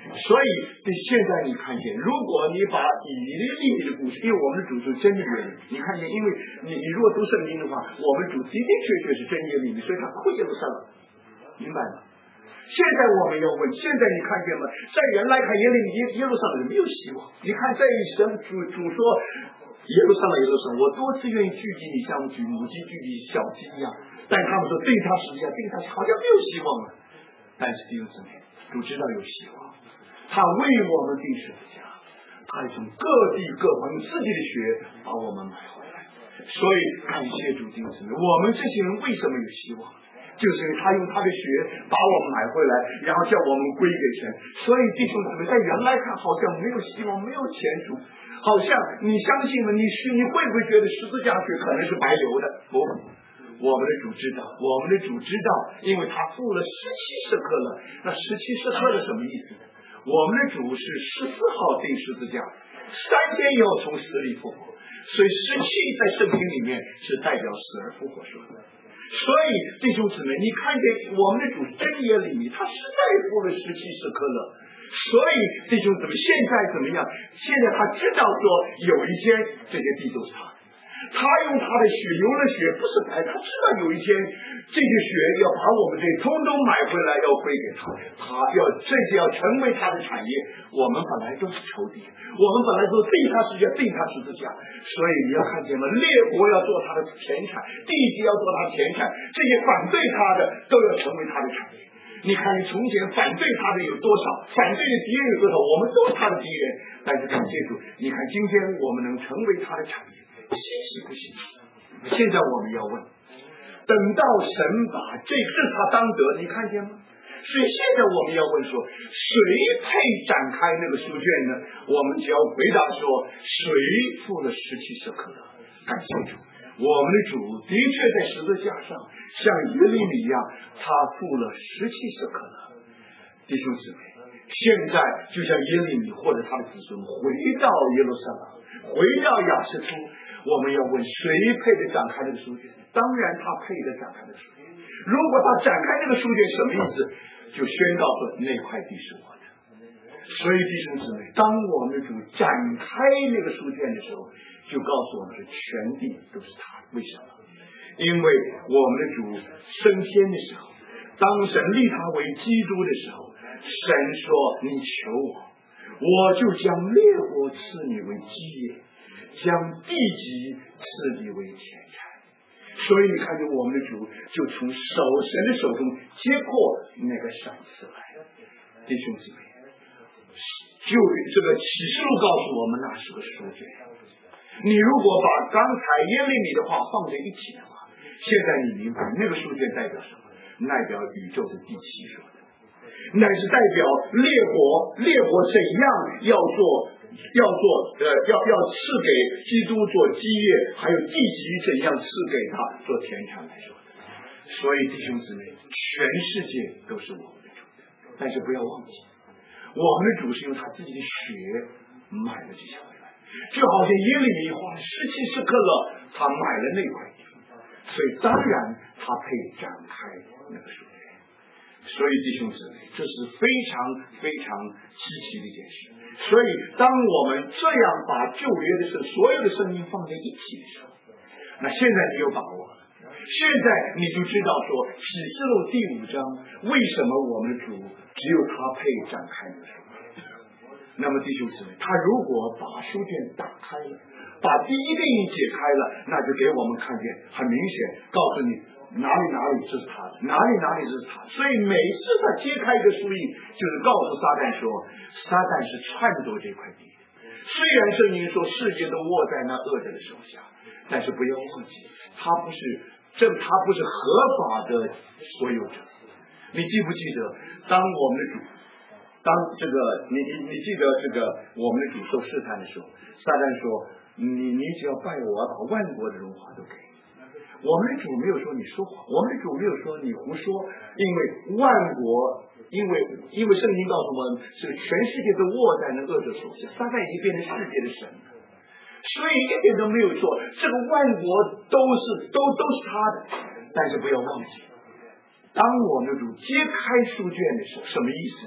所以现在你看见，如果你把以利米的故事，因为我们的主是真耶利米，你看见，因为你你如果读圣经的话，我们主的的确确是真耶利米，所以他哭耶路撒冷，明白吗？现在我们要问，现在你看见吗？在原来看耶利米耶耶路撒冷没有希望。你看在神主主说耶路撒冷耶路撒冷，我多次愿意聚集你，像举母鸡聚集小鸡一样，但他们说对他实际上对他好像没有希望了。但是弟兄姊妹，主知道有希望，他为我们定十字架，他从各地各方用自己的血把我们买回来。所以感谢主弟兄姊妹，我们这些人为什么有希望？就是因为他用他的血把我们买回来，然后叫我们归给神。所以弟兄姊妹，在原来看好像没有希望，没有前途，好像你相信了，你是你会不会觉得十字架血可能是白流的？不，我们的主知道，我们的主知道，因为他付了十七舍客勒。那十七舍客勒什么意思呢？我们的主是十四号钉十字架，三天以后从死里复活，所以十七在圣经里面是代表死而复活说的。所以弟兄姊妹，你看见我们的主真耶利米，他实在付了十七舍客勒。所以弟兄姊妹，现在怎么样？现在他知道说有一天这些地都是他的，他用他的血流了血，不是白，他知道有一天这些血要把我们这通通买回来，要归给他，他要这些要成为他的产业。我们本来都是仇敌，我们本来都对他十字架，对他十字架，所以你要看见吗？列国要做他的田产，地级要做他的田产，这些反对他的都要成为他的产业。你看你从前反对他的有多少，反对的敌人有多少，我们都是他的敌人。但是感谢主，你看今天我们能成为他的产业，稀奇不稀奇？现在我们要问，等到神把这是他当得，你看见吗？所以现在我们要问说，谁配展开那个书卷呢？我们只要回答说，谁付了十七舍客勒？感谢主，我们的主的确在十字架上像耶利米一样，他付了十七舍客勒。弟兄姊妹，现在就像耶利米或者他的子孙回到耶路撒冷，回到亚实突，我们要问谁配得展开这个书卷？当然他配得展开这个书卷。如果他展开这个书卷，什么意思？就宣告说那块地是我的。所以弟兄姊妹，当我们的主展开那个书卷的时候，就告诉我们是全地都是他的。为什么？因为我们的主升天的时候，当神立他为基督的时候，神说你求我，我就将列国赐你为基业，将地级赐你为田产。所以你看见我们的主就从手神的手中接过那个赏赐来。弟兄姊妹，就这个启示录告诉我们那是个书卷。你如果把刚才耶利米的话放在一起的话，现在你明白那个书卷代表什么？代表宇宙的第七说的，乃是代表列国，列国怎样要做，要做呃要要赐给基督做基业，还有地级怎样赐给他做田产来说的。所以弟兄姊妹，全世界都是我们的主，但是不要忘记，我们的主是用他自己的血买了这些回来，就好像耶利米花了十七舍客勒，他买了那块地，所以当然他配展开那个书卷。所以弟兄姊妹，这是非常非常稀奇的一件事。所以当我们这样把旧约的事所有的声音放在一起的时候，那现在你有把握了，现在你就知道说启示录第五章为什么我们的主只有他配展开的书卷。那么弟兄姊妹，他如果把书卷打开了，把第一个印解开了，那就给我们看见很明显告诉你哪里哪里这是他的，哪里哪里这是他。所以每次他揭开一个书印，就是告诉撒旦说，撒旦是篡夺这块地。虽然圣经说世界都握在那恶者的手下，但是不要忘记，他不是正，他不是合法的所有者。你记不记得，当我们的主，当这个你你你记得这个我们的主受试探的时候，撒旦说，你你只要拜我，把万国的荣华都给你。我们的主没有说你说谎，我们的主没有说你胡说，因为万国，因为因为圣经告诉我们，这个全世界都握在那恶者手下，撒旦已经变成世界的神了，所以一点都没有说这个万国都是都都是他的。但是不要忘记，当我们的主揭开书卷的时候，什么意思？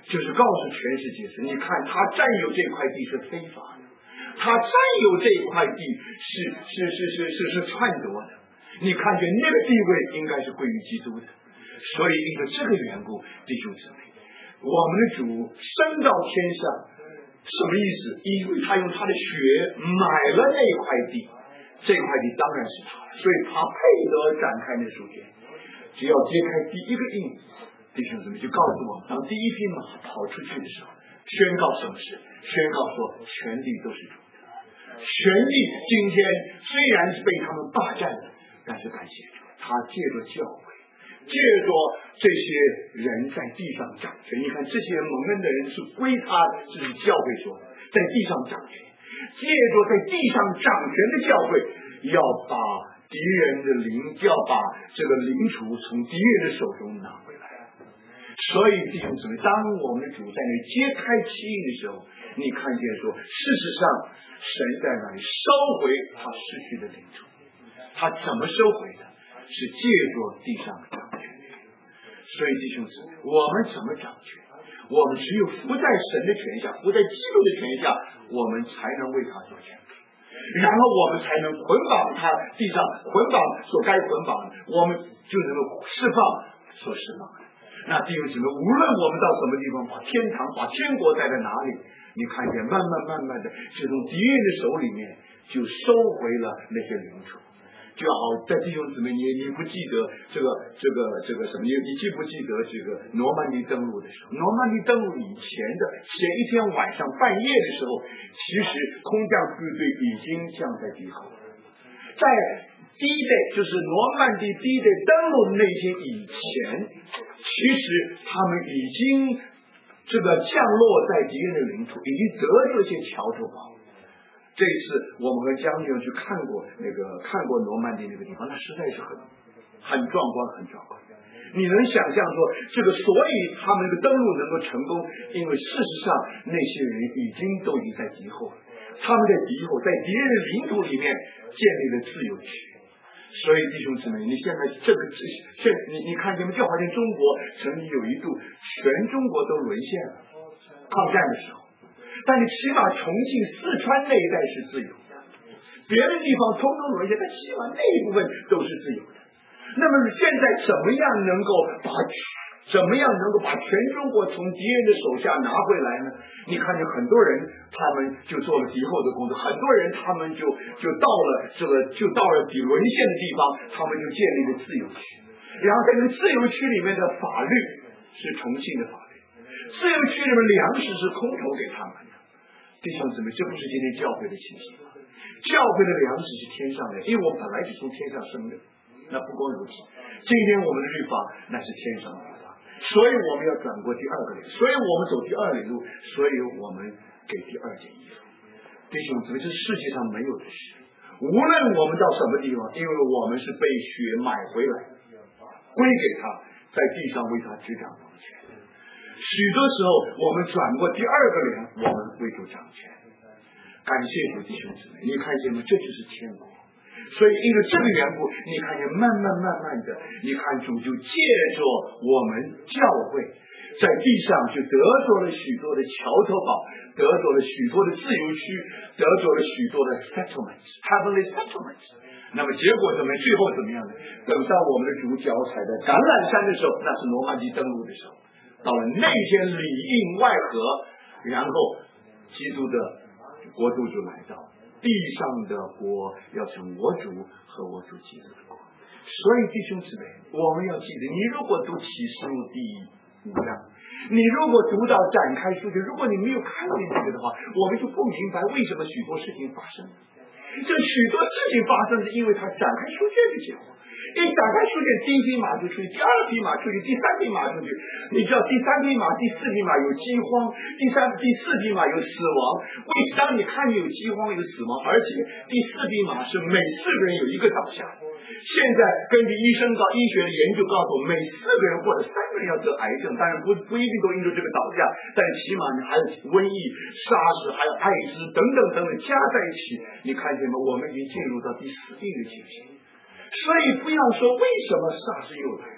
就是告诉全世界是，你看他占有这块地是非法的，他占有这块地是是是是是是篡夺的，你看见那个地位应该是归于基督的。所以因着这个缘故，弟兄姊妹，我们的主升到天上，什么意思？因为他用他的血买了那块地，这块地当然是他，所以他配得展开那书卷。只要揭开第一个印，弟兄姊妹就告诉我们，当第一匹马跑出去的时候，宣告什么事？宣告说全地都是主的。全地今天虽然是被他们霸占了，但是感谢主，他借着教会，借着这些人在地上掌权。你看这些蒙恩的人是归他，这是教会说在地上掌权，借着在地上掌权的教会，要把敌人的灵，要把这个灵厨从敌人的手中拿回来。所以弟兄姊妹，当我们的主在那揭开七印的时候，你看见说，事实上神在那里收回他失去的领主。他怎么收回的？是借着地上掌权。所以弟兄姊妹，我们怎么掌权？我们只有伏在神的权下，伏在基督的权下，我们才能为他做权柄，然后我们才能捆绑他地上捆绑所该捆绑的，我们就能够释放所释放的。那弟兄姊妹，无论我们到什么地方，把天堂把天国在在哪里，你看见慢慢慢慢的就从敌人的手里面就收回了那些领主。就好在弟兄姊妹，你你不记得这个这个这个什么？你你记不记得这个诺曼底登陆的时候？诺曼底登陆以前的前一天晚上半夜的时候，其实空降部队已经降在敌后了。在第一代就是诺曼底第一代登陆那天以前，其实他们已经这个降落在敌人的领土，已经得了一些桥头堡。这一次我们和将军去看过那个看过诺曼底那个地方，那实在是很很壮观，很壮观。你能想象说这个，所以他们这个登陆能够成功，因为事实上那些人已经都已经在敌后了，他们在敌后，在敌人的领土里面建立了自由区。所以弟兄姊妹，你现在这个现你你看见吗？就好像中国曾经有一度全中国都沦陷了，抗战的时候。但是起码重庆、四川那一带是自由的，别的地方通通沦陷，但起码那一部分都是自由的。那么现在怎么样能够把怎么样能够把全中国从敌人的手下拿回来呢？你看见很多人他们就做了敌后的工作，很多人他们就就到了这个就到了比沦陷的地方，他们就建立了自由区，然后在这个自由区里面的法律是重庆的法律，自由区里面粮食是空投给他们的。弟兄姊妹，这不是今天教会的情形吗？教会的粮食是天上的，因为我本来是从天上生的。那不光如此，今天我们的律法那是天上的律法，所以我们要转过第二个领，所以我们走第二领路，所以我们给第二件衣服。弟兄姊妹，这世界上没有的事，无论我们到什么地方，因为我们是被血买回来，归给他，在地上为他执掌王权。许多时候我们转过第二个脸，我们为主掌权。感谢主，弟兄姊妹，你看见吗？这就是天国。所以因为这个缘故，你看见慢慢慢慢的，你看主就借着我们教会在地上就得着了许多的桥头堡，得着了许多的自由区，得着了许多的 settlements heavenly settlements。 那么结果怎么最后怎么样呢？等到我们的主脚踩在橄榄山的时候，那是罗马帝登陆的时候，到了那天里应外合，然后基督的国度就来到，地上的国要成我主和我主基督的国。所以弟兄姊妹，我们要记得，你如果读启示录第五章，你如果读到展开书卷，如果你没有看见这个的话，我们就不明白为什么许多事情发生。这许多事情发生是因为他展开书卷的结果。一打开书卷，第一匹马就出去，第二匹马出去，第三匹马出去。你知道第三匹马、第四匹马有饥荒，第三、第四匹马有死亡。为当你看见有饥荒、有死亡，而且第四匹马是每四个人有一个倒下。现在根据医生告医学的研究告诉我，每四个人或者三个人要得癌症，当然不不一定都因为这个倒下，但起码你还有瘟疫、沙士，还有艾滋等等等等加在一起，你看见吗？我们已经进入到第四地的情形。所以不要说为什么萨士又来了，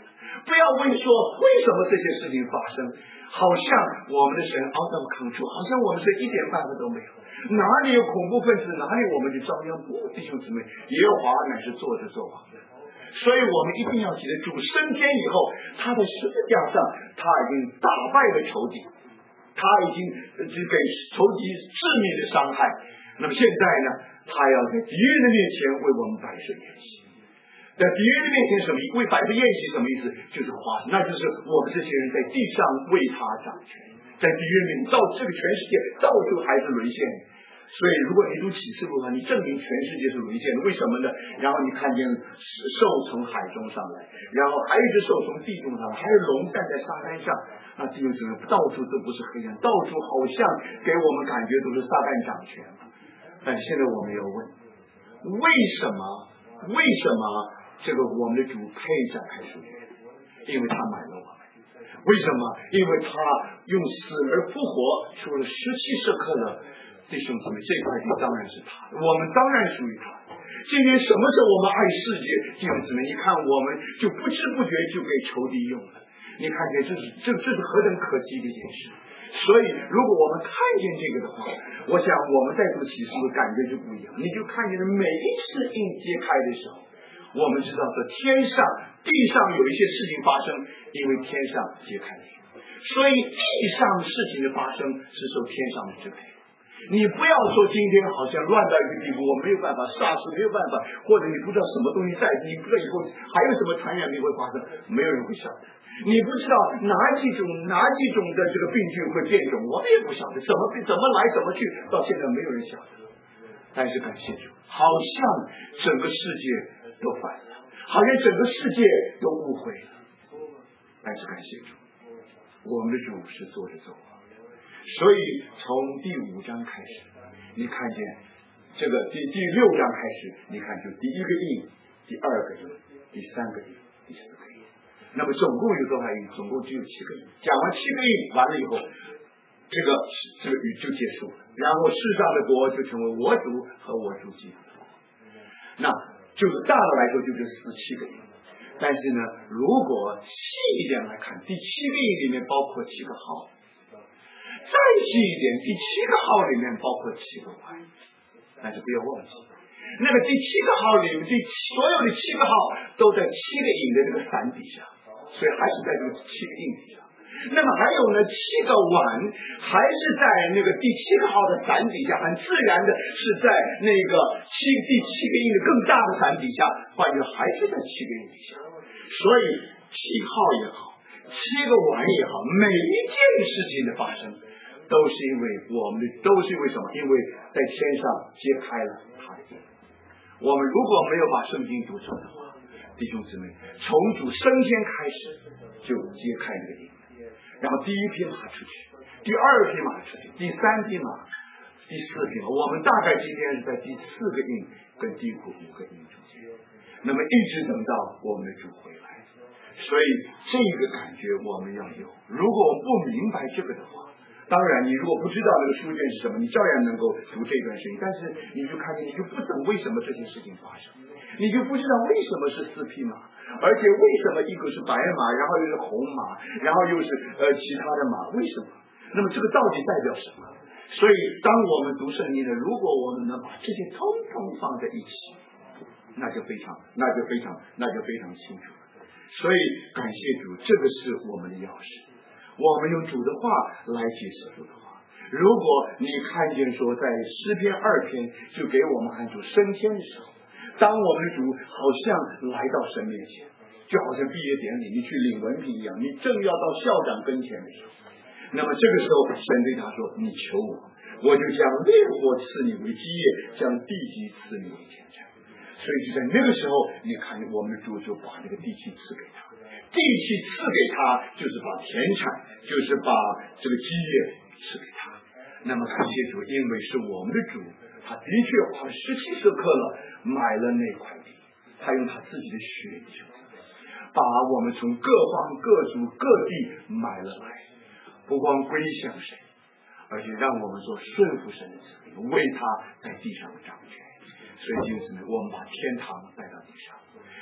不要问说为什么这些事情发生，好像我们的神 out of control， 好像我们是一点办法都没有，哪里有恐怖分子，哪里我们就照样不。弟兄姊妹，耶和华乃是坐着作王的，所以我们一定要记得，主升天以后，他的十字架上，他已经打败了仇敌，他已经只给仇敌致命的伤害。那么现在呢，他要在敌人的面前为我们摆设筵席。在敌人的面前什么？为摆设宴席什么意思？就是花，那就是我们这些人在地上为他掌权，在敌人面前到这个全世界到处还是沦陷。所以如果你读启示录的话，你证明全世界是沦陷的，为什么呢？然后你看见兽从海中上来，然后还有一只兽从地中上来，还有龙站在沙滩上，那弟兄姊妹，到处都不是黑暗，到处好像给我们感觉都是撒旦掌权。但现在我们要问，为什么？为什么这个我们的主配展开书卷？因为他买了我们。为什么？因为他用死而复活，出了十七舍客勒。弟兄姊妹，这块地当然是他的，我们当然属于他。今天什么时候我们爱世界？弟兄姊妹，你看我们就不知不觉就给仇敌用了。你看见这是这这是何等可惜的一件事。所以如果我们看见这个的话，我想我们在这个启示的感觉就不一样。你就看见了每一次印揭开的时候，我们知道说天上地上有一些事情发生，因为天上揭开了，所以地上事情的发生是受天上的支配。你不要说今天好像乱到一个地步，我没有办法煞死，没有办法，或者你不知道什么东西在，你不知道以后还有什么传染病会发生，没有人会晓得。你不知道哪几种哪几种的这个病菌会变种，我们也不晓得，怎么怎么来怎么去，到现在没有人晓得。但是感谢主，好像整个世界都反了，好像整个世界都误会了。但是感谢主，我们的主是坐着走。所以从第五章开始，你看见这个第第六章开始，你看就第一个印，第二个印，第三个印，第四个印。那么总共有多少印？总共只有七个印。讲完七个印完了以后，这个这个语就结束了。然后世上的国就成为我主和我主基督的国。那就是大的来说就是十七个印。但是呢，如果细一点来看，第七个印里面包括七个号。再细一点，第七个号里面包括七个环，但是不要忘记，那个第七个号里面，第所有的七个号都在七个印的那个伞底下，所以还是在这个七个印底下。那么还有呢，七个碗还是在那个第七个号的伞底下，很自然的是在那个七第七个印的更大的伞底下，换句还是在七个印底下。所以七号也好，七个碗也好，每一件事情的发生。都是因为我们的，都是因为什么？因为在天上揭开了他的印。我们如果没有把圣经读出的话，弟兄姊妹，从主升天开始就揭开那个印，然后第一匹马出去，第二匹马出去，第三匹马，第四匹马。我们大概今天是在第四个印跟第五个印中间，那么一直等到我们的主回来。所以这个感觉我们要有。如果我们不明白这个的话，当然，你如果不知道那个书卷是什么，你照样能够读这段事情。但是你就看见，你就不懂为什么这些事情发生，你就不知道为什么是四匹马，而且为什么一个是白马，然后又是红马，然后又是呃其他的马，为什么？那么这个到底代表什么？所以，当我们读圣经的，如果我们能把这些通通放在一起，那就非常，那就非常，那就非常清楚。所以，感谢主，这个是我们的钥匙。我们用主的话来解释主的话。如果你看见说在诗篇二篇就给我们看主升天的时候，当我们的主好像来到神面前，就好像毕业典礼你去领文凭一样，你正要到校长跟前的时候，那么这个时候神对他说，你求我，我就将烈火赐你为基业，将地基赐你为田产。所以就在那个时候，你看我们的主就把那个地基赐给他，地气赐给他，就是把田产，就是把这个基业赐给他。那么感谢主，因为是我们的主，他的确花了十七舍客勒买了那块地，他用他自己的血把我们从各方各族各地买了来，不光归向神，而且让我们做顺服神的子民，为他在地上掌权。所以因此呢，我们把天堂带到地上，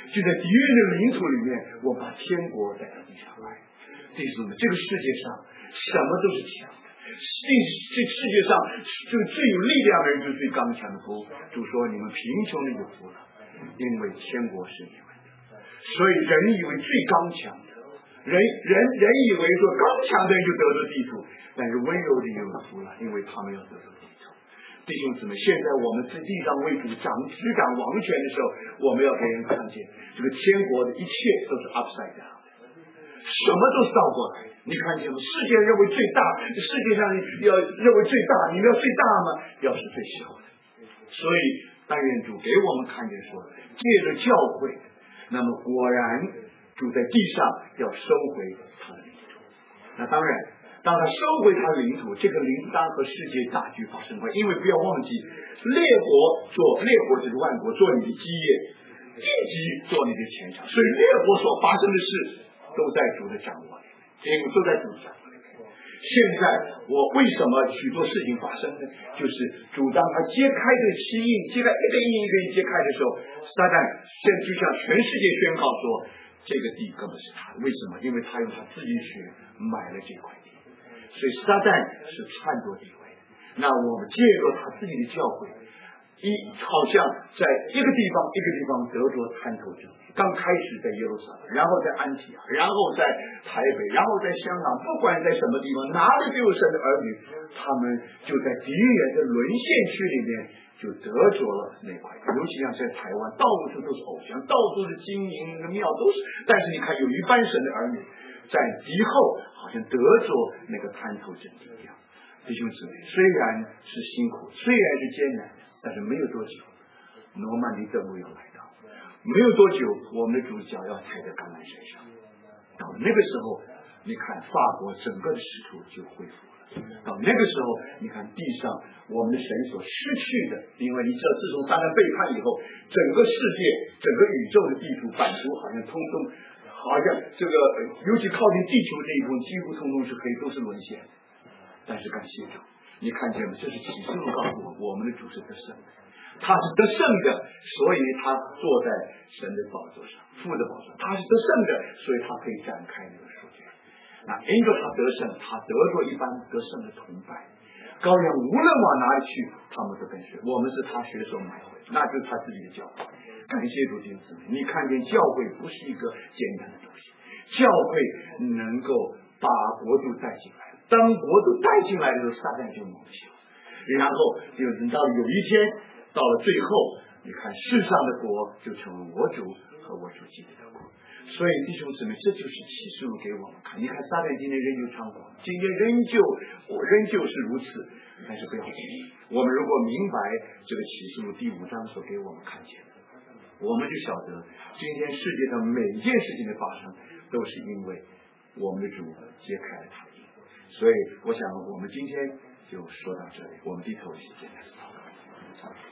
就在敌人的领土里面，我把天国带到地上来。弟兄们，这个世界上什么都是强的，这这世界上就最有力量的人就是最刚强的福。主说你们贫穷的有福了，因为天国是你们的。所以人以为最刚强的人人人以为说刚强的人就得着地土，但是温柔的有福了，因为他们要得着地土。弟兄姊妹，现在我们在地上为主掌执掌王权的时候，我们要给人看见这个天国的一切都是 upside down 的，什么都是倒过来。你看见吗？世界认为最大，世界上要认为最大，你们要最大吗？要是最小的。所以但愿主给我们看见说，借着教会，那么果然主在地上要收回他的领土。那当然当他收回他的领土，这个领土当和世界大局发生关系。因为不要忘记，列国做列国就是万国做你的基业，地级做你的前场，所以列国所发生的事都在主的掌握里面，因为都在主的掌握里面。现在我为什么许多事情发生呢？就是主当他揭开这个七印，揭开一个印一个印揭开的时候，撒旦现在就向全世界宣告说，这个地根本是他的。为什么？因为他用他自己血买了这块地。所以撒旦是篡夺地位的。那我们借着他自己的教会，一好像在一个地方一个地方得着参透之地。刚开始在耶路撒冷，然后在安提亚，然后在台北，然后在香港，不管在什么地方，哪里都有神的儿女，他们就在敌人的沦陷区里面就得着了那块。尤其像在台湾，到处都是偶像，到处是金银的庙，都是。但是你看，有一班神的儿女在敌后好像得着那个参透真理一样。弟兄姊妹，虽然是辛苦，虽然是艰难，但是没有多久，诺曼底登陆要来到，没有多久，我们的主角要踩在橄榄山上。到那个时候，你看法国整个的使徒就恢复了。到那个时候，你看地上我们的神所失去的，因为你知道，自从撒旦背叛以后，整个世界、整个宇宙的地图版图好像通通。好像这个尤其靠近地球这一部分几乎通通是可以都是沦陷的，但是感谢主，你看见了，这是启示录告诉我，我们的主是得胜的，他是得胜的，所以他坐在神的宝座上，父的宝座上，他是得胜的，所以他可以展开那个书卷。那因着他得胜，他得着一般得胜的同伴，羔羊无论往哪里去，他们都跟随。我们是他血手买回，那就是他自己的教会。感谢主弟兄姊妹，你看见教会不是一个简单的东西，教会能够把国度带进来，当国度带进来的时候，撒旦就猛起了，然后就等到有一天到了最后，你看世上的国就成为我主和我主基督的国。所以弟兄姊妹，这就是启示录给我们看。你看撒旦今天仍旧猖狂，今天仍旧我仍旧是如此，但是不要紧，我们如果明白这个启示录第五章所给我们看见的，我们就晓得今天世界上每一件事情的发生都是因为我们的主揭开了他的印。所以我想我们今天就说到这里，我们低头一起简单的祷告。